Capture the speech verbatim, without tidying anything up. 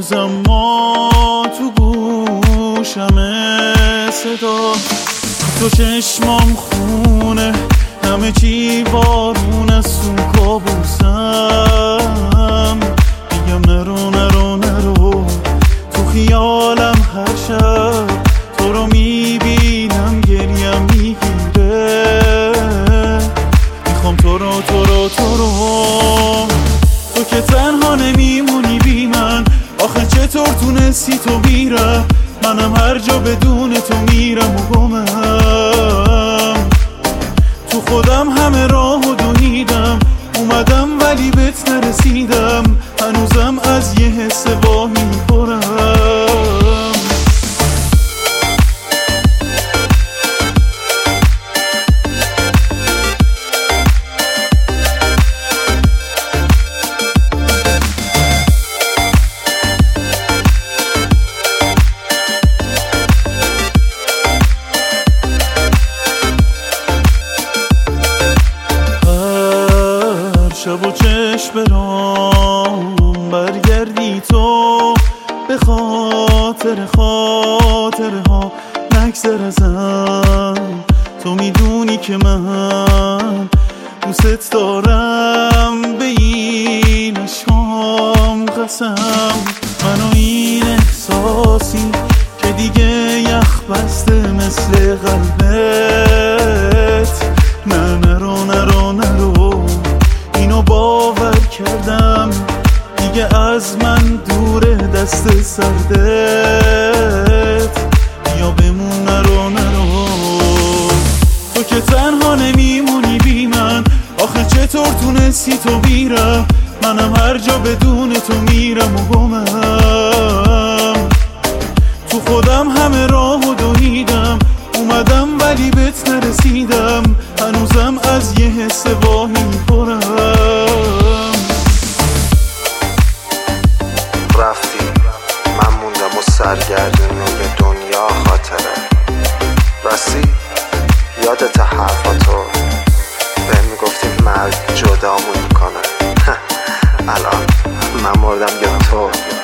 هنوز اما تو گوشمه صدا تو، چشمام خونه همه چی بارون از تو کابوسم. میگم نرو نرو نرو تو خیالم هر شب تو رو میبینم گریم میگیره. میخوام تو رو تو رو تو رو تو که تنها نمیمونی بی من. آخه چطور تونستی تو بیرم، منم هر جا بدون تو میرم و گمم. تو خودم همه راهو دویدم اومدم ولی بهت نرسیدم. هنوزم از یه حس واهی میخورم. شب و چشم برام برگردی تو، به خاطر خاطره ها نگذر ازم. تو میدونی که من دوست دارم، به این عشقام قسم. منو این احساسی که دیگه یخ بسته مثل قلبت. نه نرو نرو نرو اینو باور کردم دیگه از من دوره دست سردت. بیا بمون نرو نرو تو که تنها نمیمونی بی من. آخه چطور تونستی تو بیرم، منم هر جا بدون تو میرم و گمم. تو خودم همه راهو دویدم اومدم ولی بهت نرسیدم. هنوزم از یه حس واهی میخورم. رفتی من موندم و سرگردون به دنیا خاطره. راستی یادت حرفاتو به میگفتیم مرگ جدامون میکنه. الان من مردم یا تو